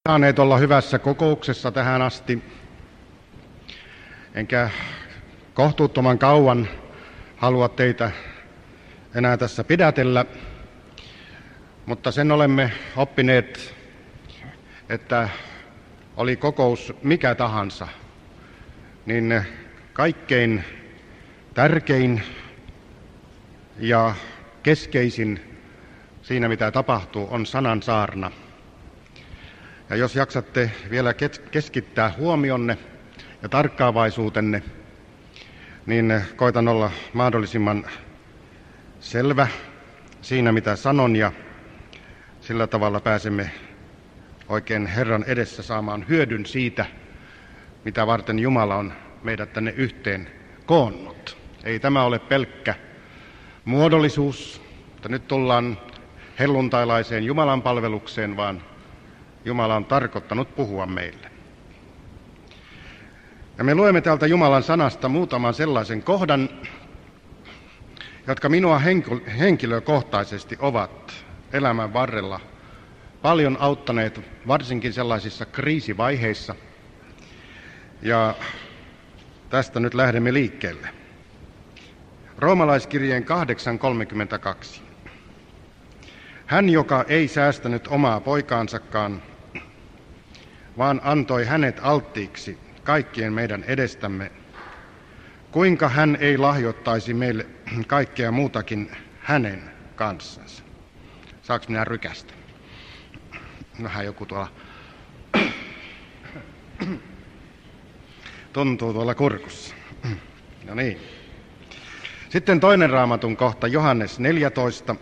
Saaneet olla hyvässä kokouksessa tähän asti, enkä kohtuuttoman kauan halua teitä enää tässä pidätellä, mutta sen olemme oppineet, että oli kokous mikä tahansa, niin kaikkein tärkein ja keskeisin siinä, mitä tapahtuu, on sanan saarna. Ja jos jaksatte vielä keskittää huomionne ja tarkkaavaisuutenne, niin koitan olla mahdollisimman selvä siinä, mitä sanon, ja sillä tavalla pääsemme oikein Herran edessä saamaan hyödyn siitä, mitä varten Jumala on meidät tänne yhteen koonnut. Ei tämä ole pelkkä muodollisuus, että nyt tullaan helluntailaiseen Jumalan palvelukseen, vaan Jumala on tarkoittanut puhua meille. Ja me luemme täältä Jumalan sanasta muutaman sellaisen kohdan, jotka minua henkilökohtaisesti ovat elämän varrella paljon auttaneet, varsinkin sellaisissa kriisivaiheissa. Ja tästä nyt lähdemme liikkeelle. Roomalaiskirjeen 8:32. Hän, joka ei säästänyt omaa poikaansakaan, vaan antoi hänet alttiiksi kaikkien meidän edestämme, kuinka hän ei lahjoittaisi meille kaikkea muutakin hänen kanssansa. Saanko minä rykästä? Vähän joku tuolla tuntuu tuolla kurkussa. No niin. Sitten toinen Raamatun kohta, Johannes 14,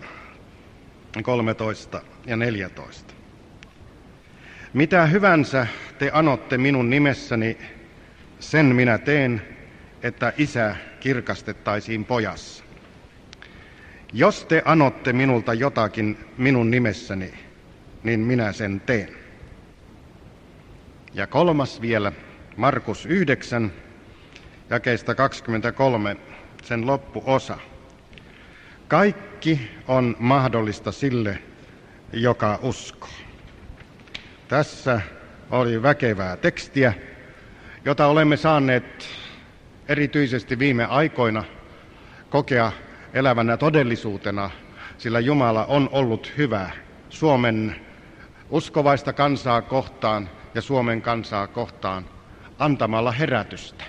13 ja 14. Mitä hyvänsä te anotte minun nimessäni, sen minä teen, että Isä kirkastettaisiin Pojassa. Jos te anotte minulta jotakin minun nimessäni, niin minä sen teen. Ja kolmas vielä, Markus 9, jakeista 23, sen loppuosa. Kaikki on mahdollista sille, joka uskoo. Tässä oli väkevää tekstiä, jota olemme saaneet erityisesti viime aikoina kokea elävänä todellisuutena, sillä Jumala on ollut hyvä Suomen uskovaista kansaa kohtaan ja Suomen kansaa kohtaan antamalla herätystä.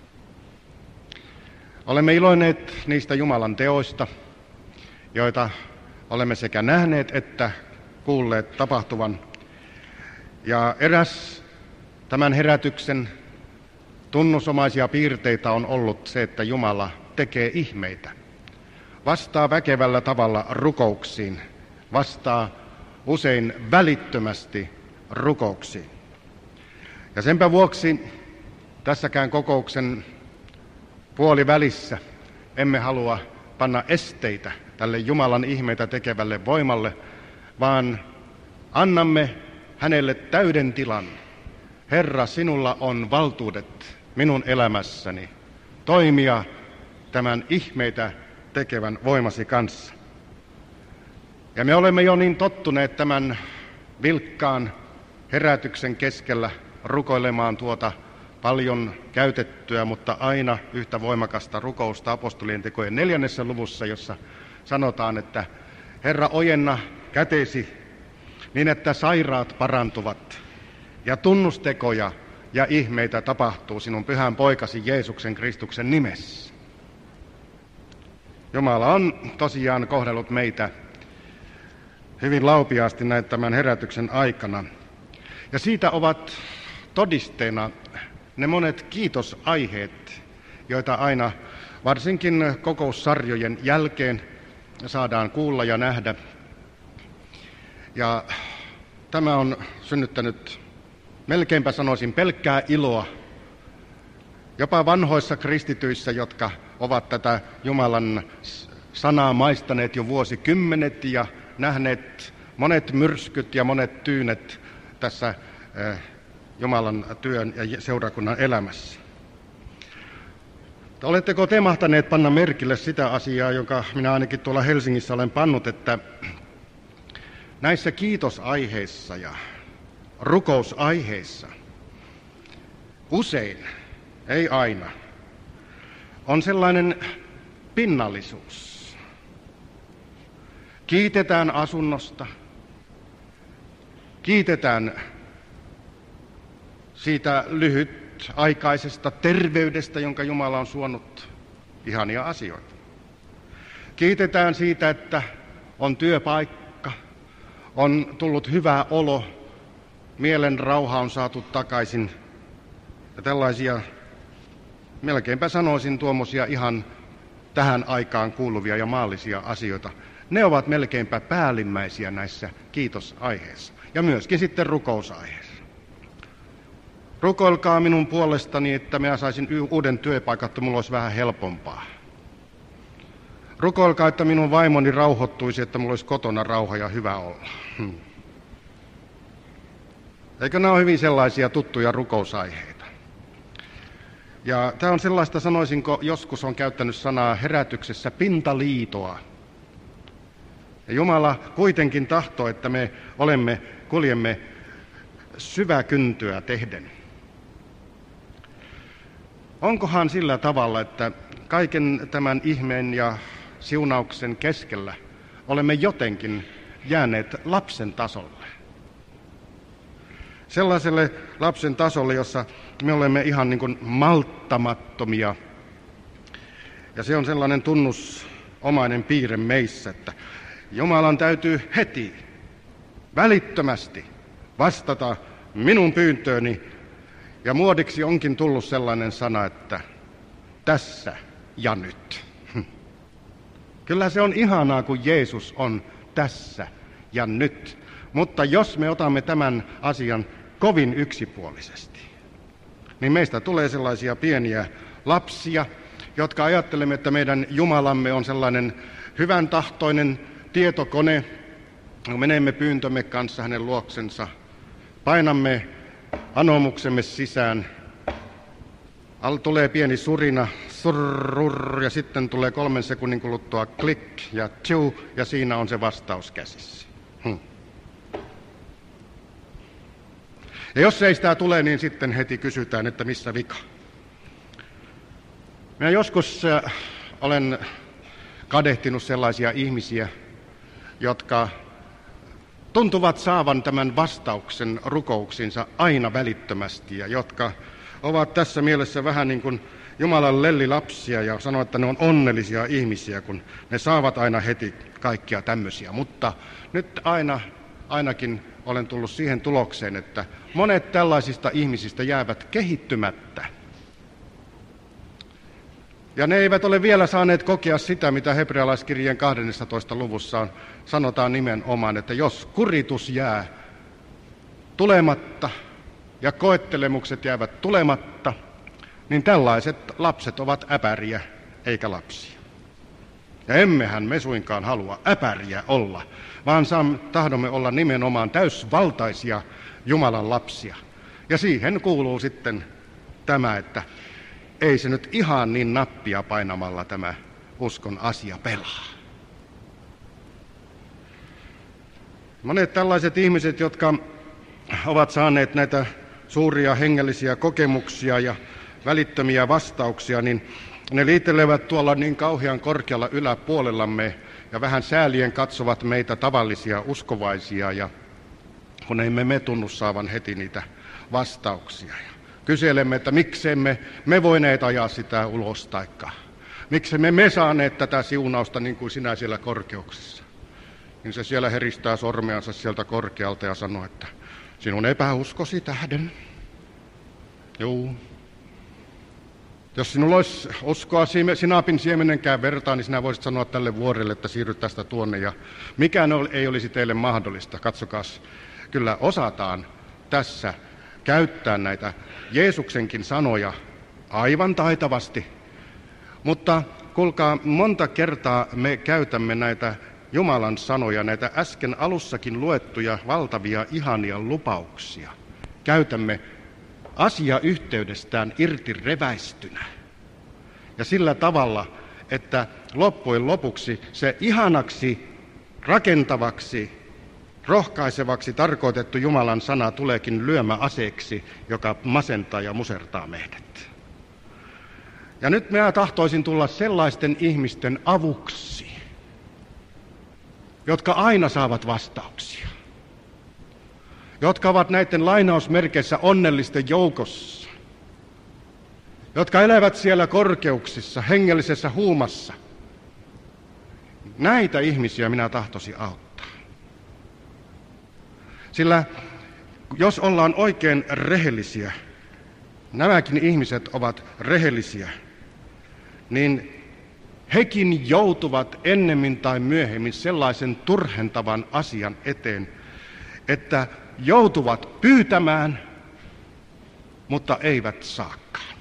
Olemme iloinneet niistä Jumalan teoista, joita olemme sekä nähneet että kuulleet tapahtuvan. Ja eräs tämän herätyksen tunnusomaisia piirteitä on ollut se, että Jumala tekee ihmeitä. Vastaa väkevällä tavalla rukouksiin, vastaa usein välittömästi rukouksiin. Ja senpä vuoksi tässäkään kokouksen puolivälissä emme halua panna esteitä tälle Jumalan ihmeitä tekevälle voimalle, vaan annamme hänelle täyden tilan. Herra, sinulla on valtuudet minun elämässäni toimia tämän ihmeitä tekevän voimasi kanssa. Ja me olemme jo niin tottuneet tämän vilkkaan herätyksen keskellä rukoilemaan tuota paljon käytettyä, mutta aina yhtä voimakasta rukousta apostolien tekojen 4. luvussa, jossa sanotaan, että Herra, ojenna kätesi niin, että sairaat parantuvat ja tunnustekoja ja ihmeitä tapahtuu sinun pyhän poikasi Jeesuksen Kristuksen nimessä. Jumala on tosiaan kohdellut meitä hyvin laupiaasti näin tämän herätyksen aikana. Ja siitä ovat todisteena ne monet kiitosaiheet, joita aina varsinkin kokoussarjojen jälkeen saadaan kuulla ja nähdä. Ja tämä on synnyttänyt, melkeinpä sanoisin, pelkkää iloa jopa vanhoissa kristityissä, jotka ovat tätä Jumalan sanaa maistaneet jo vuosikymmenet ja nähneet monet myrskyt ja monet tyynet tässä Jumalan työn ja seurakunnan elämässä. Oletteko te mahtaneet panna merkille sitä asiaa, jonka minä ainakin tuolla Helsingissä olen pannut, että näissä kiitosaiheissa ja rukousaiheissa usein, ei aina, on sellainen pinnallisuus. Kiitetään asunnosta, kiitetään siitä lyhytaikaisesta terveydestä, jonka Jumala on suonut, ihania asioita. Kiitetään siitä, että on työpaikka, on tullut hyvä olo, mielen rauha on saatu takaisin ja tällaisia, melkeinpä sanoisin tuommoisia ihan tähän aikaan kuuluvia ja maallisia asioita. Ne ovat melkeinpä päällimmäisiä näissä kiitosaiheissa ja myöskin sitten rukousaiheissa. Rukoilkaa minun puolestani, että minä saisin uuden työpaikan, että minulla olisi vähän helpompaa. Rukoilkaa, että minun vaimoni rauhoittuisi, että minulla olisi kotona rauha ja hyvä olla. Eikö nämä ole hyvin sellaisia tuttuja rukousaiheita? Ja tämä on sellaista, sanoisinko, joskus on käyttänyt sanaa herätyksessä pintaliitoa. Ja Jumala kuitenkin tahtoo, että me kuljemme syväkyntyä tehden. Onkohan sillä tavalla, että kaiken tämän ihmeen ja siunauksen keskellä olemme jotenkin jääneet lapsen tasolle? Sellaiselle lapsen tasolle, jossa me olemme ihan niin kuin malttamattomia. Ja se on sellainen tunnusomainen piirre meissä, että Jumalan täytyy heti, välittömästi vastata minun pyyntööni. Ja muodiksi onkin tullut sellainen sana, että tässä ja nyt. Kyllä se on ihanaa, kun Jeesus on tässä ja nyt. Mutta jos me otamme tämän asian kovin yksipuolisesti, niin meistä tulee sellaisia pieniä lapsia, jotka ajattelemme, että meidän Jumalamme on sellainen hyvän tahtoinen tietokone. Menemme pyyntömme kanssa hänen luoksensa, painamme anomuksemme sisään, tulee pieni surina, surrur, ja sitten tulee 3 sekunnin kuluttua klik ja tju, ja siinä on se vastaus käsissä. Ja jos ei sitä tule, niin sitten heti kysytään, että missä vika. Minä joskus olen kadehtinut sellaisia ihmisiä, jotka tuntuvat saavan tämän vastauksen rukouksiinsa aina välittömästi ja jotka ovat tässä mielessä vähän niin kuin Jumalan lellilapsia ja sanoo, että ne on onnellisia ihmisiä, kun ne saavat aina heti kaikkia tämmöisiä. Mutta nyt ainakin olen tullut siihen tulokseen, että monet tällaisista ihmisistä jäävät kehittymättä. Ja ne eivät ole vielä saaneet kokea sitä, mitä hebrealaiskirjeen 12. luvussa sanotaan nimenomaan, että jos kuritus jää tulematta ja koettelemukset jäävät tulematta, niin tällaiset lapset ovat äpäriä eikä lapsia. Ja emmehän me suinkaan halua äpäriä olla, vaan tahdomme olla nimenomaan täysvaltaisia Jumalan lapsia. Ja siihen kuuluu sitten tämä, että ei se nyt ihan niin nappia painamalla tämä uskon asia pelaa. Monet tällaiset ihmiset, jotka ovat saaneet näitä suuria hengellisiä kokemuksia ja välittömiä vastauksia, niin ne liitelevät tuolla niin kauhean korkealla yläpuolellamme ja vähän säälien katsovat meitä tavallisia uskovaisia, ja kun emme me tunnu saavan heti niitä vastauksia. Kyselemme, että miksemme me voineet ajaa sitä ulos, taikka miksemme me saaneet tätä siunausta niin kuin sinä siellä korkeuksissa. Niin se siellä heristää sormeansa sieltä korkealta ja sanoo, että sinun epäuskosi tähden. Juu. Jos sinulla olisi uskoa sinapin siemenenkään vertaan, niin sinä voisit sanoa tälle vuorelle, että siirry tästä tuonne. Ja mikään ei olisi teille mahdollista. Katsokaas, kyllä osataan tässä käyttää näitä Jeesuksenkin sanoja aivan taitavasti. Mutta kuulkaa, monta kertaa me käytämme näitä Jumalan sanoja, näitä äsken alussakin luettuja valtavia ihania lupauksia. Käytämme asiayhteydestään irti reväistynä. Ja sillä tavalla, että loppujen lopuksi se ihanaksi, rakentavaksi, rohkaisevaksi tarkoitettu Jumalan sana tuleekin lyömäaseeksi, joka masentaa ja musertaa meidät. Ja nyt minä tahtoisin tulla sellaisten ihmisten avuksi, jotka aina saavat vastauksia, jotka ovat näiden lainausmerkeissä onnellisten joukossa, jotka elävät siellä korkeuksissa, hengellisessä huumassa. Näitä ihmisiä minä tahtoisin auttaa. Sillä jos ollaan oikein rehellisiä, nämäkin ihmiset ovat rehellisiä, niin hekin joutuvat ennemmin tai myöhemmin sellaisen turhentavan asian eteen, että joutuvat pyytämään, mutta eivät saakaan.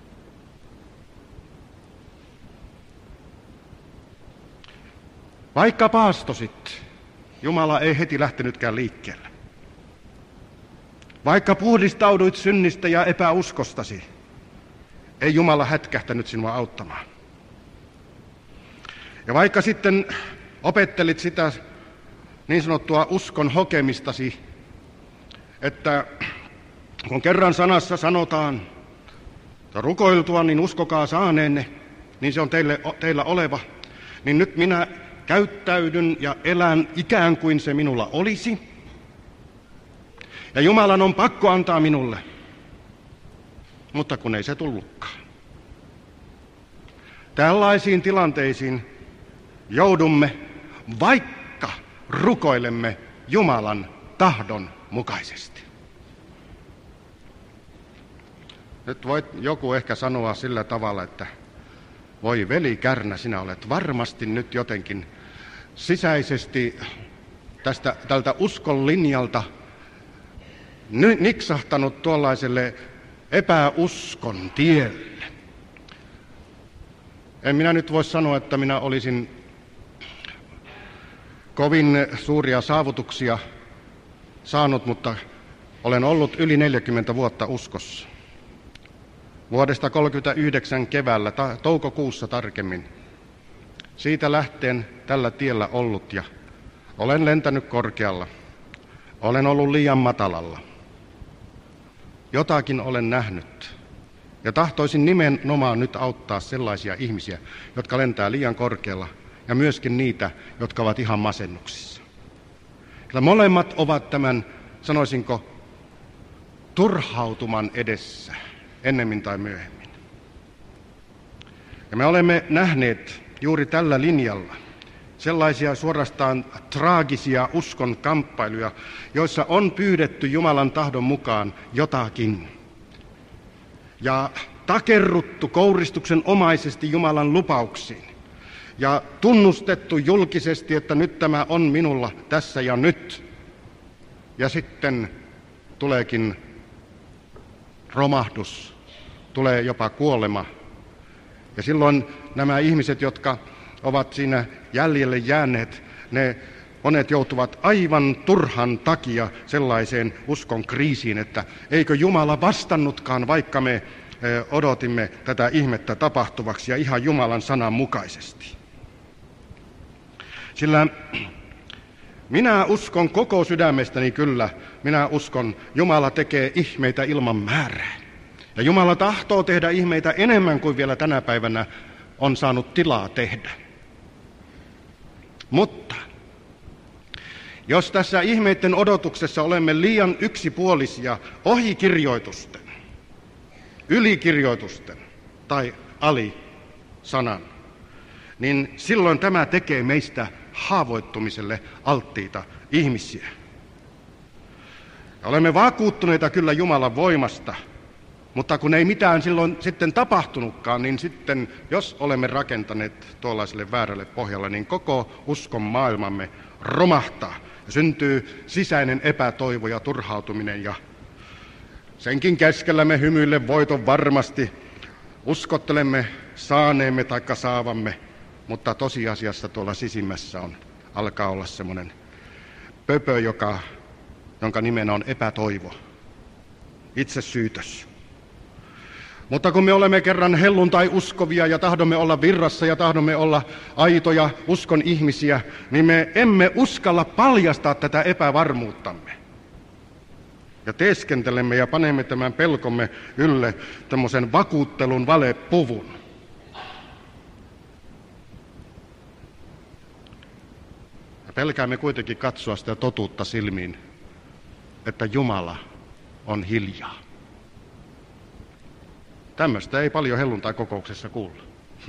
Vaikka paastosit, Jumala ei heti lähtenytkään liikkeelle. Vaikka puhdistauduit synnistä ja epäuskostasi, ei Jumala hätkähtänyt sinua auttamaan. Ja vaikka sitten opettelit sitä niin sanottua uskon hokemistasi, että kun kerran sanassa sanotaan, että rukoiltua, niin uskokaa saaneenne, niin se on teillä oleva, niin nyt minä käyttäydyn ja elän ikään kuin se minulla olisi. Ja Jumalan on pakko antaa minulle, mutta kun ei se tullutkaan. Tällaisiin tilanteisiin joudumme, vaikka rukoilemme Jumalan tahdon mukaisesti. Nyt voit joku ehkä sanoa sillä tavalla, että voi veli Kärnä, sinä olet varmasti nyt jotenkin sisäisesti tältä uskon linjalta niksahtanut tuollaiselle epäuskon tielle. En minä nyt voi sanoa, että minä olisin kovin suuria saavutuksia saanut, mutta olen ollut yli 40 vuotta uskossa. Vuodesta 1939 keväällä, toukokuussa tarkemmin. Siitä lähtien tällä tiellä ollut ja olen lentänyt korkealla. Olen ollut liian matalalla. Jotakin olen nähnyt. Ja tahtoisin nimenomaan nyt auttaa sellaisia ihmisiä, jotka lentää liian korkealla, ja myöskin niitä, jotka ovat ihan masennuksissa. Ja molemmat ovat tämän, sanoisinko, turhautuman edessä, ennemmin tai myöhemmin. Ja me olemme nähneet juuri tällä linjalla sellaisia suorastaan traagisia uskon kamppailuja, joissa on pyydetty Jumalan tahdon mukaan jotakin. Ja takerruttu kouristuksen omaisesti Jumalan lupauksiin. Ja tunnustettu julkisesti, että nyt tämä on minulla tässä ja nyt. Ja sitten tuleekin romahdus, tulee jopa kuolema. Ja silloin nämä ihmiset, jotka ovat siinä jäljelle jääneet, monet joutuvat aivan turhan takia sellaiseen uskon kriisiin, että eikö Jumala vastannutkaan, vaikka me odotimme tätä ihmettä tapahtuvaksi ja ihan Jumalan sanan mukaisesti. Sillä minä uskon koko sydämestäni kyllä, minä uskon, Jumala tekee ihmeitä ilman määrää. Ja Jumala tahtoo tehdä ihmeitä enemmän kuin vielä tänä päivänä on saanut tilaa tehdä. Mutta jos tässä ihmeiden odotuksessa olemme liian yksipuolisia ohikirjoitusten, ylikirjoitusten tai alisanan, niin silloin tämä tekee meistä haavoittumiselle alttiita ihmisiä. Ja olemme vakuuttuneita kyllä Jumalan voimasta, mutta kun ei mitään silloin sitten tapahtunutkaan, niin sitten jos olemme rakentaneet tuollaiselle väärälle pohjalle, niin koko uskon maailmamme romahtaa. Ja syntyy sisäinen epätoivo ja turhautuminen ja senkin keskellä me hymyille voiton varmasti uskottelemme saaneemme taikka saavamme, mutta tosiasiassa tuolla sisimmässä alkaa olla semmoinen pöpö, jonka nimenä on epätoivo, itsesyytös. Mutta kun me olemme kerran helluntai-uskovia ja tahdomme olla virrassa ja tahdomme olla aitoja uskon ihmisiä, niin me emme uskalla paljastaa tätä epävarmuuttamme. Ja teeskentelemme ja panemme tämän pelkomme ylle tämmöisen vakuuttelun valepuvun. Ja pelkäämme kuitenkin katsoa sitä totuutta silmiin, että Jumala on hiljaa. Tämmöistä ei paljon helluntai-kokouksessa kuulla.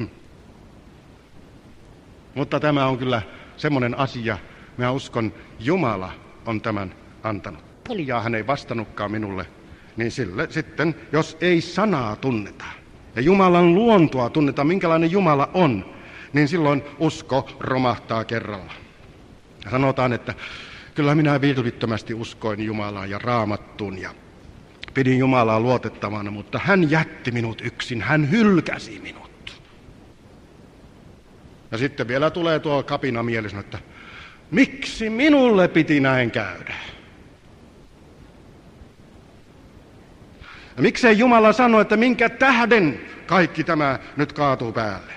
Mutta tämä on kyllä semmoinen asia, minä uskon, Jumala on tämän antanut. Hiljaa hän ei vastannutkaan minulle, niin sille sitten, jos ei sanaa tunneta ja Jumalan luontoa tunneta, minkälainen Jumala on, niin silloin usko romahtaa kerralla. Sanotaan, että kyllä minä vilpittömästi uskoin Jumalaan ja Raamattuun ja pidin Jumalaa luotettavana, mutta hän jätti minut yksin, hän hylkäsi minut. Ja sitten vielä tulee tuo kapina mielessä, että miksi minulle piti näin käydä? Ja miksei Jumala sano, että minkä tähden kaikki tämä nyt kaatuu päälle?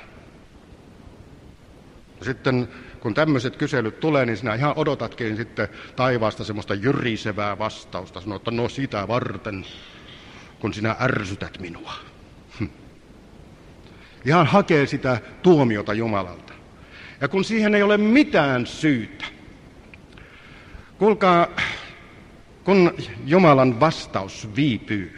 Ja sitten kun tämmöiset kyselyt tulee, niin sinä ihan odotatkin sitten taivaasta semmoista jyrisevää vastausta. Sanoo, että no sitä varten, kun sinä ärsytät minua. Ihan hakee sitä tuomiota Jumalalta. Ja kun siihen ei ole mitään syytä. Kuulkaa, kun Jumalan vastaus viipyy,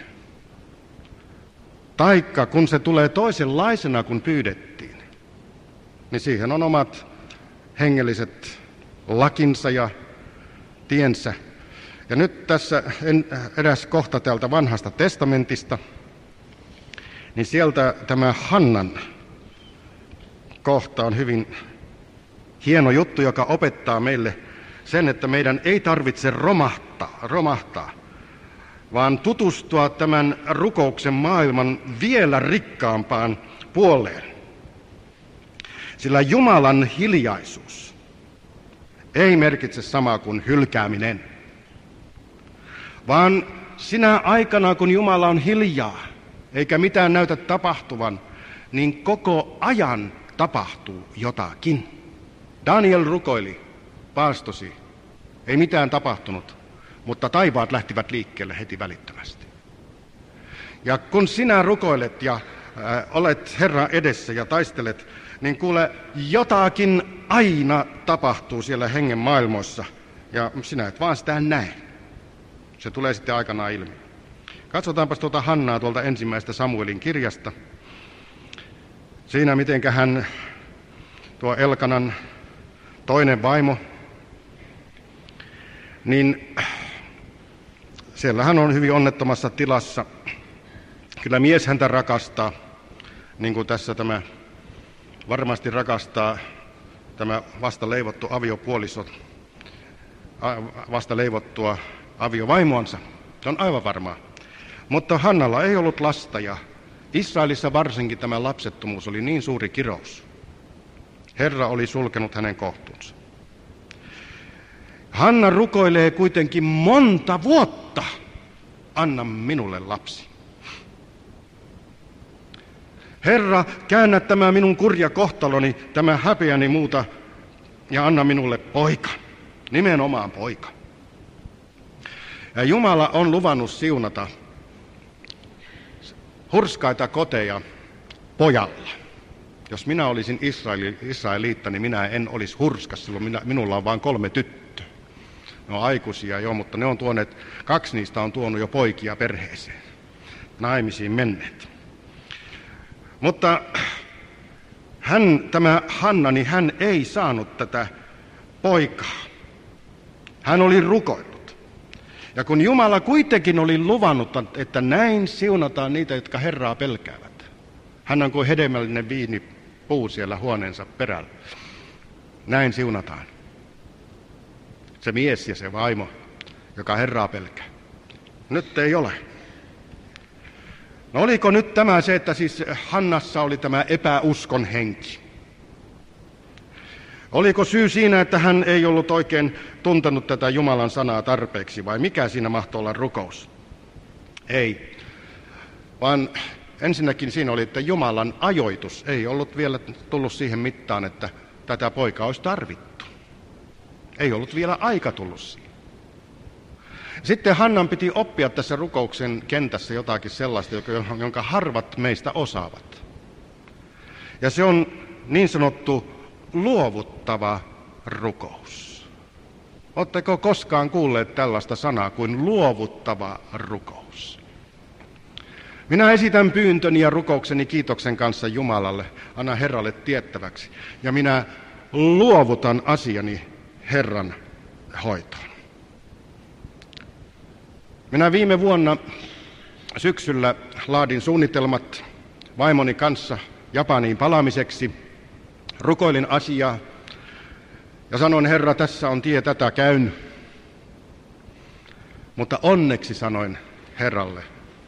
taikka kun se tulee toisenlaisena kuin pyydettiin, niin siihen on omat hengelliset lakinsa ja tiensä. Ja nyt tässä eräs kohta täältä vanhasta testamentista, niin sieltä tämä Hannan kohta on hyvin hieno juttu, joka opettaa meille sen, että meidän ei tarvitse romahtaa, vaan tutustua tämän rukouksen maailman vielä rikkaampaan puoleen. Sillä Jumalan hiljaisuus ei merkitse samaa kuin hylkääminen, vaan sinä aikana, kun Jumala on hiljaa, eikä mitään näytä tapahtuvan, niin koko ajan tapahtuu jotakin. Daniel rukoili, paastosi, ei mitään tapahtunut, mutta taivaat lähtivät liikkeelle heti välittömästi. Ja kun sinä rukoilet ja olet Herran edessä ja taistelet, niin kuule, jotakin aina tapahtuu siellä hengen maailmoissa, ja sinä et vaan sitä näe. Se tulee sitten aikanaan ilmi. Katsotaanpas tuota Hannaa tuolta ensimmäistä Samuelin kirjasta. Siinä mitenkä hän, tuo Elkanan toinen vaimo, niin siellä hän on hyvin onnettomassa tilassa. Kyllä mies häntä rakastaa, niin kuin tässä tämä varmasti rakastaa tämä vasta leivottu aviopuoliso, vasta leivottua aviovaimoansa. Se on aivan varmaa. Mutta Hannalla ei ollut lasta ja Israelissa varsinkin tämä lapsettomuus oli niin suuri kirous. Herra oli sulkenut hänen kohtuunsa. Hanna rukoilee kuitenkin monta vuotta, anna minulle lapsi. Herra, käännä tämä minun kurja kohtaloni, tämä häpeäni muuta ja anna minulle poika, nimenomaan poika. Ja Jumala on luvannut siunata hurskaita koteja pojalla. Jos minä olisin Israeliitta, niin minä en olisi hurskas, silloin minulla on vain 3 tyttöä. Ne on aikuisia jo, mutta ne on tuoneet, 2 niistä on tuonut jo poikia perheeseen, naimisiin menneet. Mutta tämä Hanna, niin hän ei saanut tätä poikaa. Hän oli rukoillut. Ja kun Jumala kuitenkin oli luvannut, että näin siunataan niitä, jotka Herraa pelkäävät. Hän on kuin hedelmällinen viinipuu siellä huoneensa perällä. Näin siunataan. Se mies ja se vaimo, joka Herraa pelkää. Nyt ei ole. No oliko nyt tämä se, että siis Hannassa oli tämä epäuskon henki? Oliko syy siinä, että hän ei ollut oikein tuntenut tätä Jumalan sanaa tarpeeksi, vai mikä siinä mahtoi olla rukous? Ei, vaan ensinnäkin siinä oli, että Jumalan ajoitus ei ollut vielä tullut siihen mittaan, että tätä poikaa olisi tarvittu. Ei ollut vielä aika tullut siihen. Sitten Hannan piti oppia tässä rukouksen kentässä jotakin sellaista, jonka harvat meistä osaavat. Ja se on niin sanottu luovuttava rukous. Oletteko koskaan kuulleet tällaista sanaa kuin luovuttava rukous? Minä esitän pyyntöni ja rukoukseni kiitoksen kanssa Jumalalle, anna Herralle tiettäväksi, ja minä luovutan asiani Herran hoitoon. Minä viime vuonna syksyllä laadin suunnitelmat vaimoni kanssa Japaniin palaamiseksi. Rukoilin asiaa ja sanoin, Herra, tässä on tie, tätä käyn. Mutta onneksi sanoin Herralle,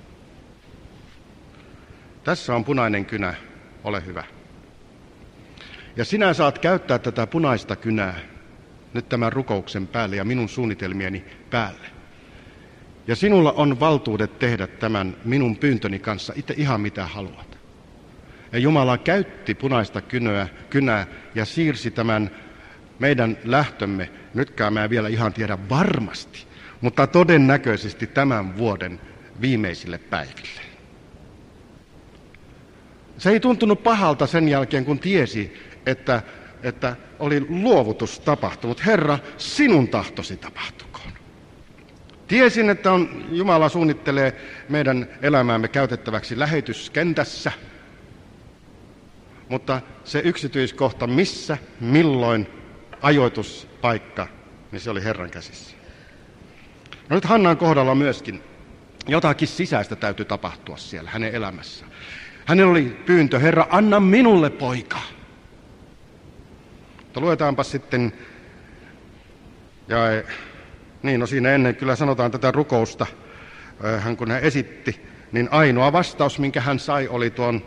tässä on punainen kynä, ole hyvä. Ja sinä saat käyttää tätä punaista kynää nyt tämän rukouksen päälle ja minun suunnitelmieni päälle. Ja sinulla on valtuudet tehdä tämän minun pyyntöni kanssa itse ihan mitä haluat. Ja Jumala käytti punaista kynää ja siirsi tämän meidän lähtömme, nytkään mä en vielä ihan tiedä varmasti, mutta todennäköisesti tämän vuoden viimeisille päiville. Se ei tuntunut pahalta sen jälkeen, kun tiesi, että oli luovutus tapahtunut. Herra, sinun tahtosi tapahtukoon. Tiesin, että Jumala suunnittelee meidän elämäämme käytettäväksi lähetyskentässä, mutta se yksityiskohta, missä, milloin, ajoituspaikka, niin se oli Herran käsissä. No nyt Hannan kohdalla myöskin jotakin sisäistä täytyy tapahtua siellä hänen elämässään. Hänellä oli pyyntö, Herra, anna minulle poika. Mutta luetaanpa sitten, siinä ennen kyllä sanotaan tätä rukousta, kun hän esitti, niin ainoa vastaus, minkä hän sai, oli tuon,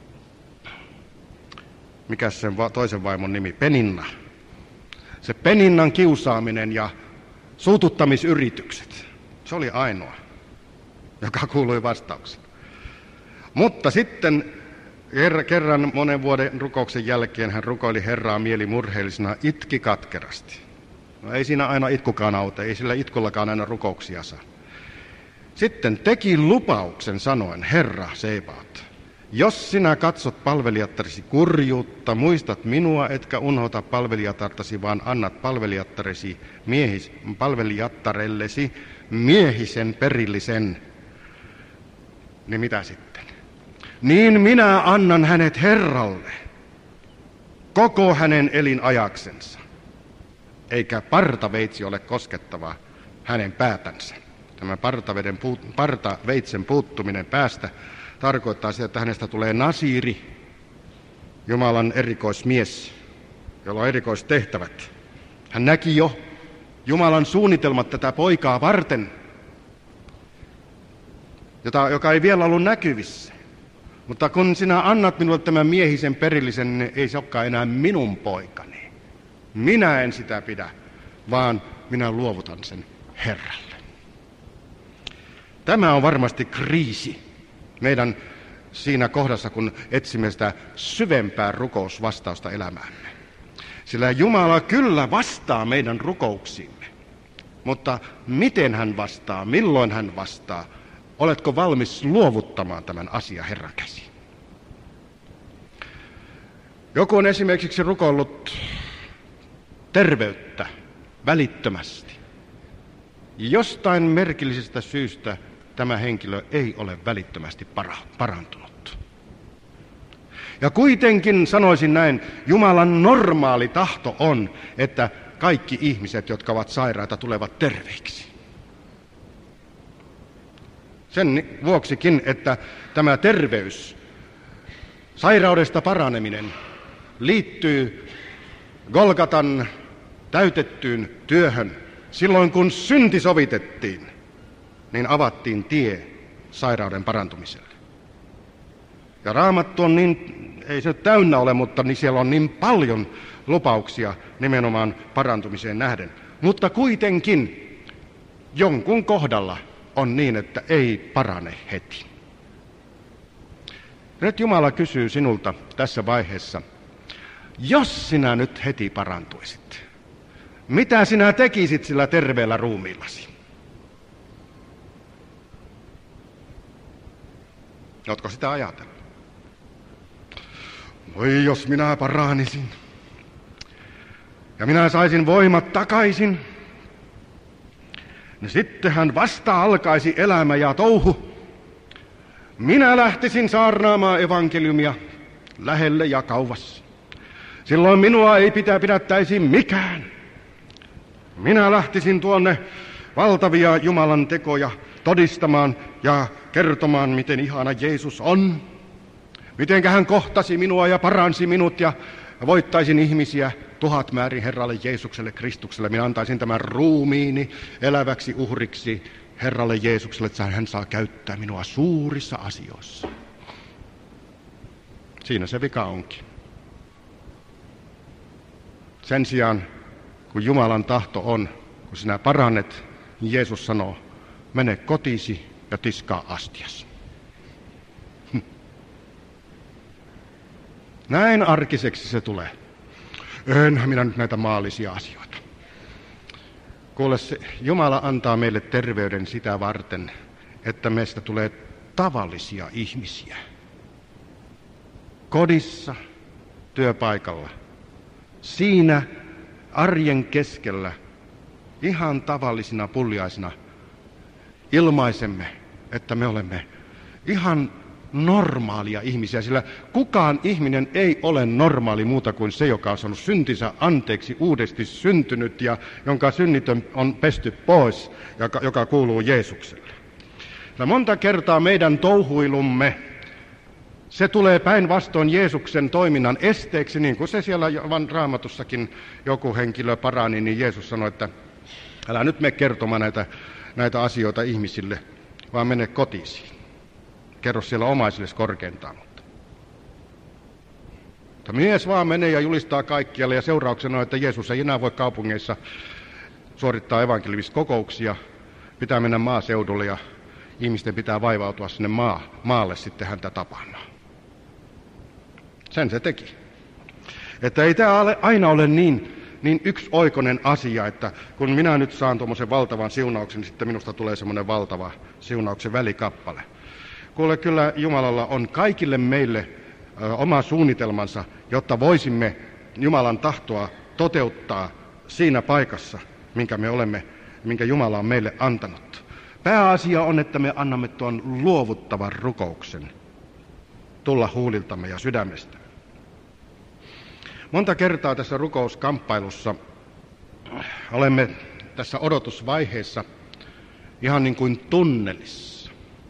mikä sen toisen vaimon nimi, Peninna. Se Peninnan kiusaaminen ja suututtamisyritykset, se oli ainoa, joka kuului vastaukseen. Mutta sitten kerran monen vuoden rukouksen jälkeen hän rukoili Herraa mielimurheellisena, itki katkerasti. No ei siinä aina itkukaan auta, ei sillä itkullakaan aina rukouksia saa. Sitten teki lupauksen sanoen, Herra Sebaot, jos sinä katsot palvelijattaresi kurjuutta, muistat minua, etkä unohda palvelijattartasi, vaan annat palvelijattarellesi miehisen perillisen, niin mitä sitten? Niin minä annan hänet Herralle, koko hänen elinajaksensa, eikä partaveitsi ole koskettava hänen päätänsä. Tämä partaveitsen puuttuminen päästä tarkoittaa sitä, että hänestä tulee nasiiri, Jumalan erikoismies, jolla on erikoistehtävät. Hän näki jo Jumalan suunnitelmat tätä poikaa varten, joka ei vielä ollut näkyvissä. Mutta kun sinä annat minulle tämän miehisen perillisen, niin ei se olekaan enää minun poikani. Minä en sitä pidä, vaan minä luovutan sen Herralle. Tämä on varmasti kriisi meidän siinä kohdassa, kun etsimme sitä syvempää rukousvastausta elämäämme. Sillä Jumala kyllä vastaa meidän rukouksiimme, mutta miten hän vastaa, milloin hän vastaa, oletko valmis luovuttamaan tämän asian Herran käsiin? Joku on esimerkiksi rukoillut terveyttä välittömästi. Jostain merkillisestä syystä tämä henkilö ei ole välittömästi parantunut. Ja kuitenkin sanoisin näin, Jumalan normaali tahto on, että kaikki ihmiset, jotka ovat sairaita, tulevat terveiksi. Sen vuoksikin, että tämä terveys, sairaudesta paraneminen, liittyy Golgatan täytettyyn työhön. Silloin kun synti sovitettiin, niin avattiin tie sairauden parantumiselle. Ja Raamattu on niin, ei se täynnä ole, mutta niin siellä on niin paljon lupauksia nimenomaan parantumiseen nähden. Mutta kuitenkin jonkun kohdalla on niin, että ei parane heti. Nyt Jumala kysyy sinulta tässä vaiheessa, jos sinä nyt heti parantuisit, mitä sinä tekisit sillä terveellä ruumiillasi? Oletko sitä ajatellut? Voi jos minä paranisin ja minä saisin voimat takaisin, niin sittenhän vasta alkaisi elämä ja touhu. Minä lähtisin saarnaamaan evankeliumia lähelle ja kauas. Silloin minua ei pidättäisi mikään. Minä lähtisin tuonne valtavia Jumalan tekoja todistamaan ja kertomaan, miten ihana Jeesus on. Mitenkä hän kohtasi minua ja paransi minut ja voittaisin ihmisiä 1000 määrin Herralle Jeesukselle Kristukselle. Minä antaisin tämän ruumiini eläväksi uhriksi Herralle Jeesukselle, että hän saa käyttää minua suurissa asioissa. Siinä se vika onkin. Sen sijaan, kun Jumalan tahto on, kun sinä parannet, niin Jeesus sanoo, mene kotiisi ja tiskaa astias. Näin arkiseksi se tulee. Enhän minä nyt näitä maallisia asioita. Kuule, Jumala antaa meille terveyden sitä varten, että meistä tulee tavallisia ihmisiä. Kodissa, työpaikalla, siinä arjen keskellä, ihan tavallisina pulliaisina ilmaisemme, että me olemme ihan normaalia ihmisiä, sillä kukaan ihminen ei ole normaali muuta kuin se, joka on saanut syntinsä anteeksi, uudesti syntynyt ja jonka synnitön on pesty pois, joka kuuluu Jeesukselle. Ja monta kertaa meidän touhuilumme, se tulee päinvastoin Jeesuksen toiminnan esteeksi, niin kuin se siellä Raamatussakin joku henkilö parani, niin Jeesus sanoi, että älä nyt mene kertomaan näitä asioita ihmisille, vaan mene kotiisi. Kerro siellä omaisille korkeintaan. Mutta mies vaan menee ja julistaa kaikkialle ja seurauksena on, että Jeesus ei enää voi kaupungeissa suorittaa evankelimista kokouksia. Pitää mennä maaseudulle ja ihmisten pitää vaivautua sinne maalle sitten häntä tapaamaan. Sen se teki. Että ei tämä aina ole niin yksioikoinen asia, että kun minä nyt saan tuommoisen valtavan siunauksen, niin sitten minusta tulee semmoinen valtava siunauksen välikappale. Kuule, kyllä Jumalalla on kaikille meille oma suunnitelmansa, jotta voisimme Jumalan tahtoa toteuttaa siinä paikassa, minkä Jumala on meille antanut. Pääasia on, että me annamme tuon luovuttavan rukouksen tulla huuliltamme ja sydämestä. Monta kertaa tässä rukouskamppailussa olemme tässä odotusvaiheessa ihan niin kuin tunnelissa.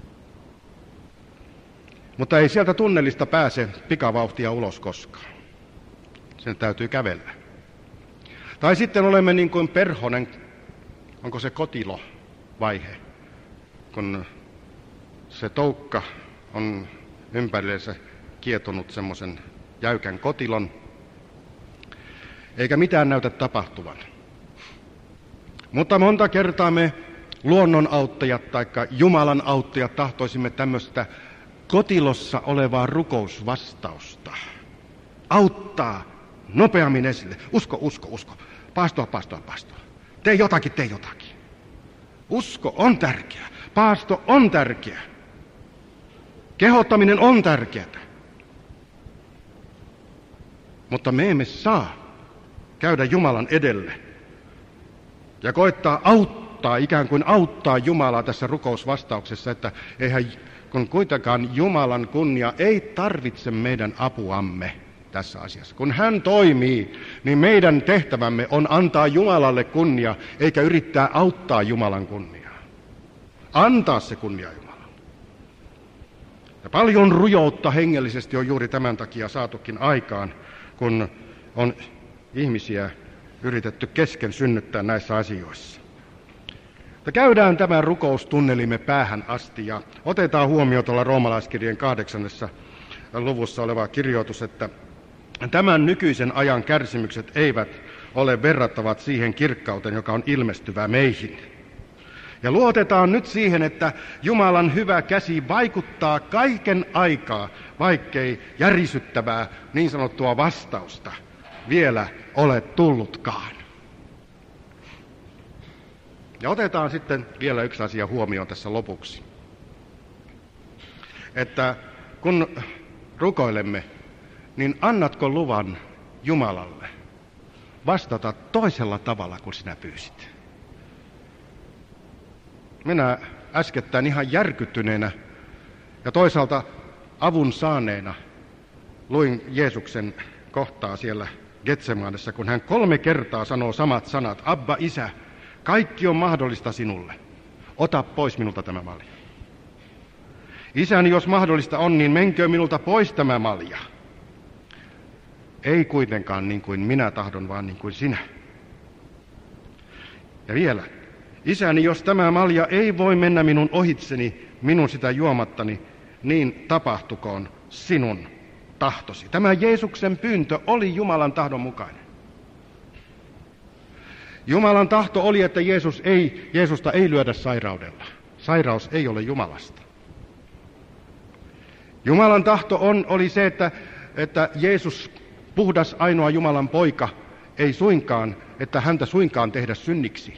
Mutta ei sieltä tunnelista pääse pikavauhtia ulos koskaan. Sen täytyy kävellä. Tai sitten olemme niin kuin perhonen, onko se kotilovaihe, kun se toukka on ympärillensä kietonut semmoisen jäykän kotilon, eikä mitään näytä tapahtuvan. Mutta monta kertaa me luonnonauttajat tai Jumalan auttajat tahtoisimme tämmöistä kotilossa olevaa rukousvastausta. Auttaa nopeammin esille. Usko. Paastoa. Tee jotakin. Usko on tärkeä. Paasto on tärkeä. Kehottaminen on tärkeää. Mutta me emme saa käydä Jumalan edelle ja koettaa ikään kuin auttaa Jumalaa tässä rukousvastauksessa, että eihän kun kuitenkaan Jumalan kunnia ei tarvitse meidän apuamme tässä asiassa. Kun hän toimii, niin meidän tehtävämme on antaa Jumalalle kunnia, eikä yrittää auttaa Jumalan kunniaa. Antaa se kunnia Jumalalle. Ja paljon rujoutta hengellisesti on juuri tämän takia saatukin aikaan, kun on ihmisiä yritetty kesken synnyttää näissä asioissa. Mutta käydään tämän rukoustunnelimme päähän asti ja otetaan huomioon tuolla Roomalaiskirjeen 8. luvussa oleva kirjoitus, että tämän nykyisen ajan kärsimykset eivät ole verrattavat siihen kirkkauteen, joka on ilmestyvä meihin. Ja luotetaan nyt siihen, että Jumalan hyvä käsi vaikuttaa kaiken aikaa vaikkei järisyttävää niin sanottua vastausta vielä ole tullutkaan. Ja otetaan sitten vielä yksi asia huomioon tässä lopuksi. Että kun rukoilemme, niin annatko luvan Jumalalle vastata toisella tavalla kuin sinä pyysit? Minä äskettäin ihan järkyttyneenä ja toisaalta avun saaneena luin Jeesuksen kohtaa siellä Getsemanessa, kun hän 3 kertaa sanoo samat sanat: Abba, Isä, kaikki on mahdollista sinulle. Ota pois minulta tämä malja. Isäni, jos mahdollista on, niin menkö minulta pois tämä malja. Ei kuitenkaan niin kuin minä tahdon, vaan niin kuin sinä. Ja vielä, Isäni, jos tämä malja ei voi mennä minun ohitseni, minun sitä juomattani, niin tapahtukoon sinun tahtosi. Tämä Jeesuksen pyyntö oli Jumalan tahdon mukainen. Jumalan tahto oli, että Jeesusta ei lyödä sairaudella. Sairaus ei ole Jumalasta. Jumalan tahto oli se, että Jeesus, puhdas ainoa Jumalan poika, ei suinkaan, että häntä suinkaan tehdä synniksi.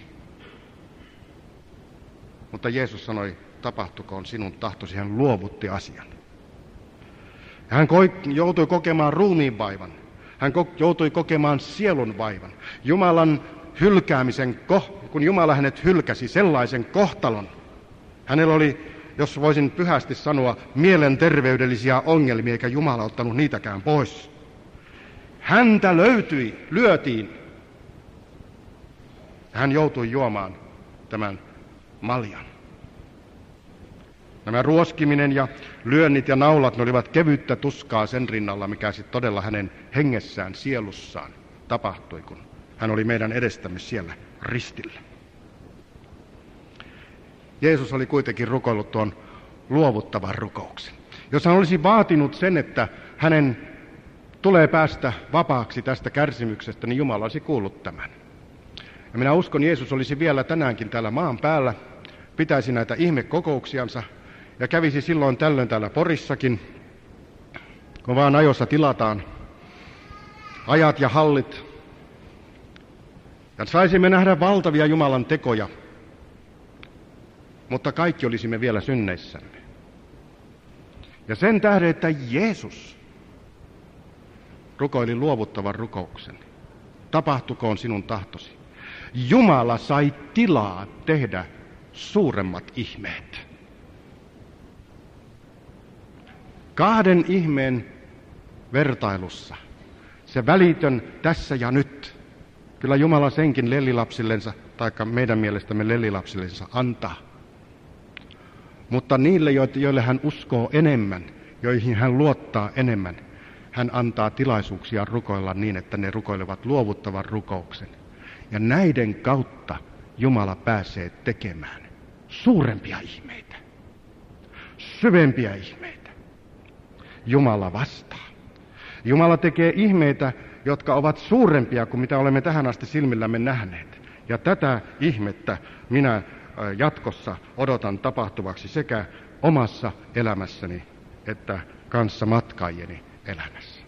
Mutta Jeesus sanoi, tapahtukoon sinun tahtosi, hän luovutti asian. Hän joutui kokemaan ruumiin vaivan. Hän joutui kokemaan sielun vaivan. Jumalan hylkäämisen, kun Jumala hänet hylkäsi, sellaisen kohtalon. Hänellä oli, jos voisin pyhästi sanoa, mielenterveydellisiä ongelmia, eikä Jumala ottanut niitäkään pois. Häntä lyötiin. Hän joutui juomaan tämän maljan. Nämä ruoskiminen ja lyönnit ja naulat, ne olivat kevyttä tuskaa sen rinnalla, mikä sitten todella hänen hengessään, sielussaan tapahtui, kun hän oli meidän edestämme siellä ristillä. Jeesus oli kuitenkin rukoillut tuon luovuttavan rukouksen. Jos hän olisi vaatinut sen, että hänen tulee päästä vapaaksi tästä kärsimyksestä, niin Jumala olisi kuullut tämän. Ja minä uskon, Jeesus olisi vielä tänäänkin täällä maan päällä, pitäisi näitä ihmekokouksiansa ja kävisi silloin tällöin täällä Porissakin, kun vaan ajossa tilataan ajat ja hallit. Ja saisimme nähdä valtavia Jumalan tekoja, mutta kaikki olisimme vielä synneissämme. Ja sen tähden, että Jeesus rukoili luovuttavan rukouksen, tapahtukoon sinun tahtosi. Jumala sai tilaa tehdä suuremmat ihmeet. 2 ihmeen vertailussa, se välitön tässä ja nyt, kyllä Jumala senkin lellilapsillensa, taikka meidän mielestämme lellilapsillensa antaa. Mutta niille, joille hän uskoo enemmän, joihin hän luottaa enemmän, hän antaa tilaisuuksia rukoilla niin, että ne rukoilevat luovuttavan rukouksen. Ja näiden kautta Jumala pääsee tekemään suurempia ihmeitä, syvempiä ihmeitä. Jumala vastaa. Jumala tekee ihmeitä, jotka ovat suurempia kuin mitä olemme tähän asti silmillämme nähneet. Ja tätä ihmettä minä jatkossa odotan tapahtuvaksi sekä omassa elämässäni että kanssa matkaajeni elämässä.